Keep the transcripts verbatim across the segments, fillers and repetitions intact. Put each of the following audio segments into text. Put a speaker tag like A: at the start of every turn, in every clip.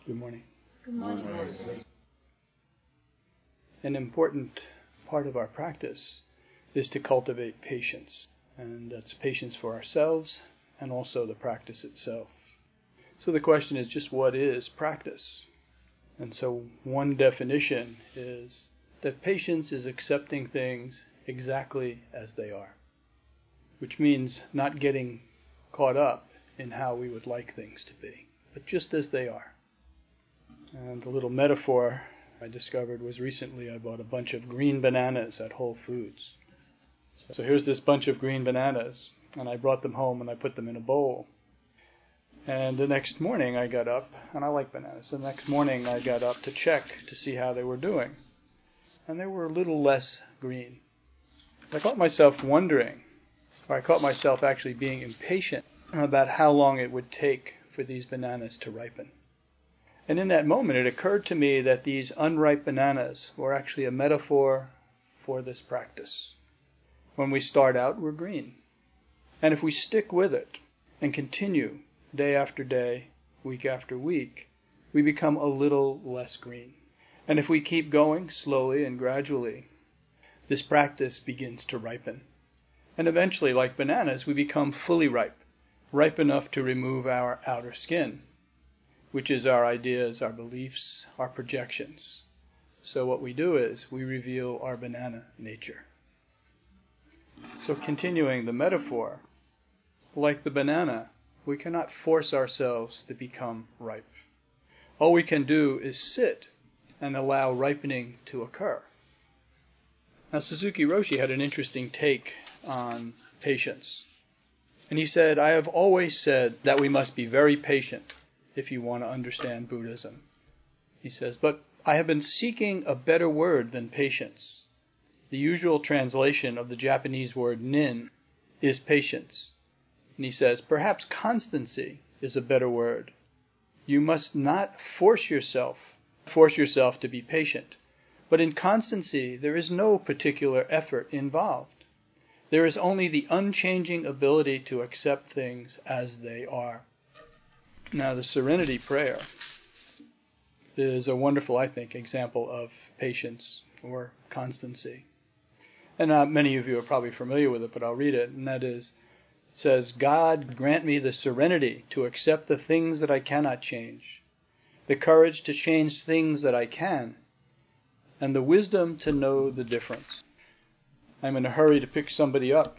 A: Good morning.
B: Good morning, Master.
A: An important part of our practice is to cultivate patience. And that's patience for ourselves and also the practice itself. So the question is just what is practice? And so one definition is that patience is accepting things exactly as they are, which means not getting caught up in how we would like things to be, but just as they are. And a little metaphor I discovered was recently I bought a bunch of green bananas at Whole Foods. So here's this bunch of green bananas, and I brought them home and I put them in a bowl. And the next morning I got up, and I like bananas, the next morning I got up to check to see how they were doing. And they were a little less green. I caught myself wondering, or I caught myself actually being impatient about how long it would take for these bananas to ripen. And in that moment it occurred to me that these unripe bananas were actually a metaphor for this practice. When we start out, we're green. And if we stick with it and continue day after day, week after week, we become a little less green. And if we keep going slowly and gradually, this practice begins to ripen. And eventually, like bananas, we become fully ripe, ripe enough to remove our outer skin, which is our ideas, our beliefs, our projections. So what we do is we reveal our banana nature. So continuing the metaphor, like the banana, we cannot force ourselves to become ripe. All we can do is sit and allow ripening to occur. Now Suzuki Roshi had an interesting take on patience. And he said, I have always said that we must be very patient if you want to understand Buddhism. He says, but I have been seeking a better word than patience. The usual translation of the Japanese word nin is patience. And he says, perhaps constancy is a better word. You must not force yourself, force yourself to be patient. But in constancy, there is no particular effort involved. There is only the unchanging ability to accept things as they are. Now, the Serenity Prayer is a wonderful, I think, example of patience or constancy. And uh, many of you are probably familiar with it, but I'll read it. And that is, it says, God grant me the serenity to accept the things that I cannot change, the courage to change things that I can, and the wisdom to know the difference. I'm in a hurry to pick somebody up,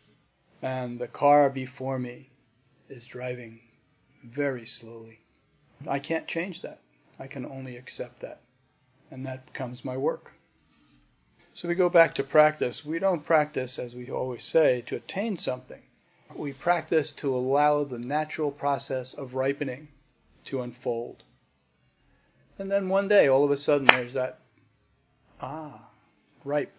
A: and the car before me is driving very slowly. I can't change that. I can only accept that. And that becomes my work. So we go back to practice. We don't practice, as we always say, to attain something. We practice to allow the natural process of ripening to unfold. And then one day, all of a sudden, there's that, ah, ripe.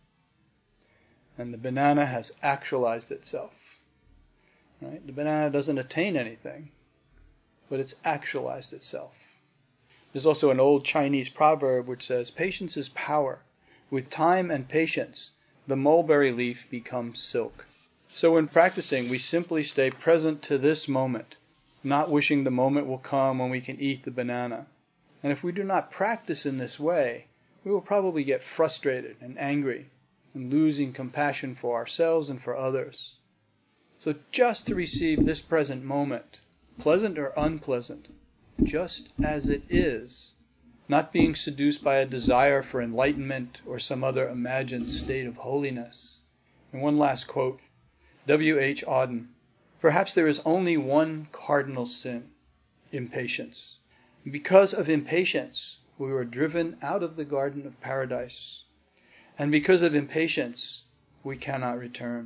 A: And the banana has actualized itself. Right? The banana doesn't attain anything, but it's actualized itself. There's also an old Chinese proverb which says, patience is power. With time and patience, the mulberry leaf becomes silk. So in practicing, we simply stay present to this moment, not wishing the moment will come when we can eat the banana. And if we do not practice in this way, we will probably get frustrated and angry and losing compassion for ourselves and for others. So just to receive this present moment, pleasant or unpleasant, just as it is, not being seduced by a desire for enlightenment or some other imagined state of holiness. And one last quote, W H Auden, perhaps there is only one cardinal sin, impatience. Because of impatience, we were driven out of the garden of paradise. And because of impatience, we cannot return.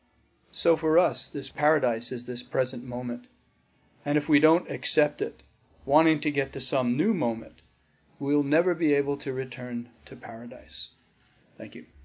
A: So for us, this paradise is this present moment. And if we don't accept it, wanting to get to some new moment, we'll never be able to return to paradise. Thank you.